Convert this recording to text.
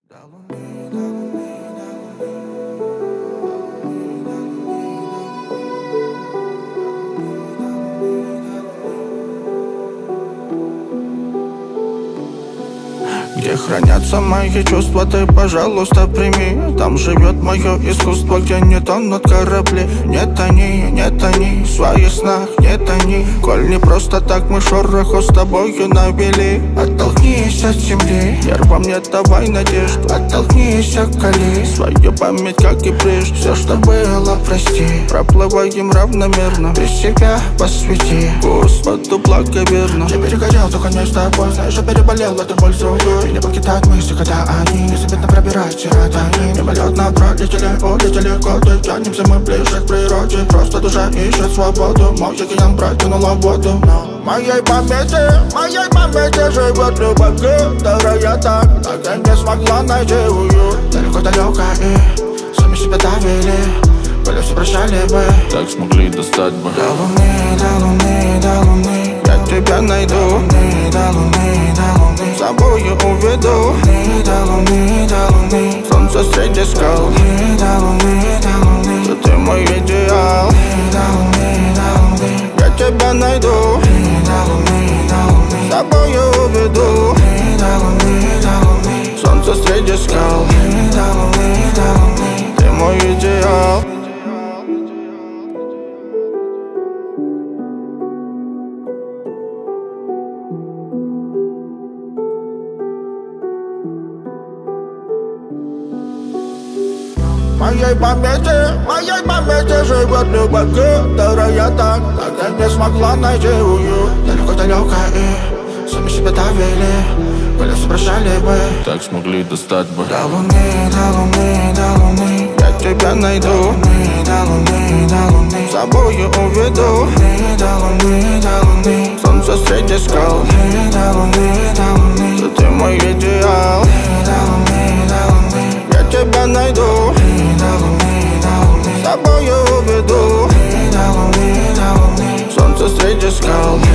Где хранятся мои чувства, ты, пожалуйста, прими. Там живет мое искусство, где не тонут корабли. Нет они в своих снах, нет они. Коль не просто так мы шороху с тобою навели. Оттолкнись от земли, нервам не давай надежду. Оттолкнись от колеи, свою память, как и прежде. Все, что было, прости, проплываем равномерно. Без себя посвяти Господу благоверно. Я перегорел, только не с тобой. Знаешь, я переболел, эту боль другой. Не покидают мысли, когда они незаметно пробирают серотонин. Мимолетно улетели годы. Тянемся мы ближе к природе. Просто душа ищет свободу. Мой океан прокинула воду. Но в моей памяти живет любовь, которая так и не смогла найти уют. Далеко-далеко и сами себя довели. Были все прощали бы, так смогли достать бы. До луны, я тебя найду. До луны, с собою уведу. До луны, солнце среди скал. До луны, ты мой идеал. До луны, я тебя найду. До луны, с собою уведу. До луны, солнце среди скал. До луны, ты мой идеал. В моей памяти живет любовь, которая так и не смогла найти уют. Далеко-далеко и сами себя довели. Были все прощали бы, так смогли достать бы. До луны, я тебя найду. До луны, с собою уведу. До луны, солнце среди скал. До луны, ты мой идеал. До луны, я тебя найду. С собою уведу. Солнце среди скал.